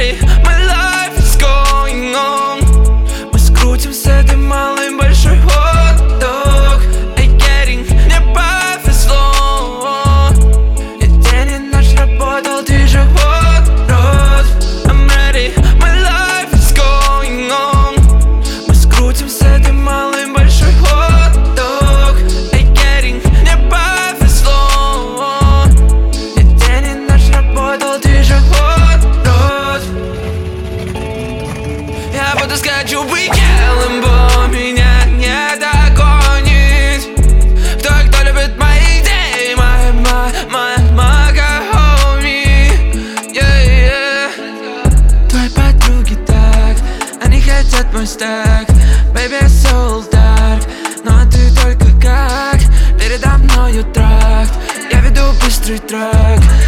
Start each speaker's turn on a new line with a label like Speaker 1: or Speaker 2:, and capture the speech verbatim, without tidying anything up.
Speaker 1: ready, my life is going on. Мы скрутим с этой малой большой хот-дог. Эй, getting, мне повезло. И день и ночь работал, ты же hot rod. I'm ready, my life is going on. Мы скрутим с этой малой большой хот-дог. Эй, getting, мне повезло. И день и ночь работал, ты же hot rod. Я буду скачу Лэмбо, меня не догонит. Кто, кто любит мои идеи, моя, моя, моя, моя homie, yeah, yeah. Твои подруги так, они хотят мой стак. Baby, я so dark, но ты только как передо мною тракт. Я веду быстрый трек.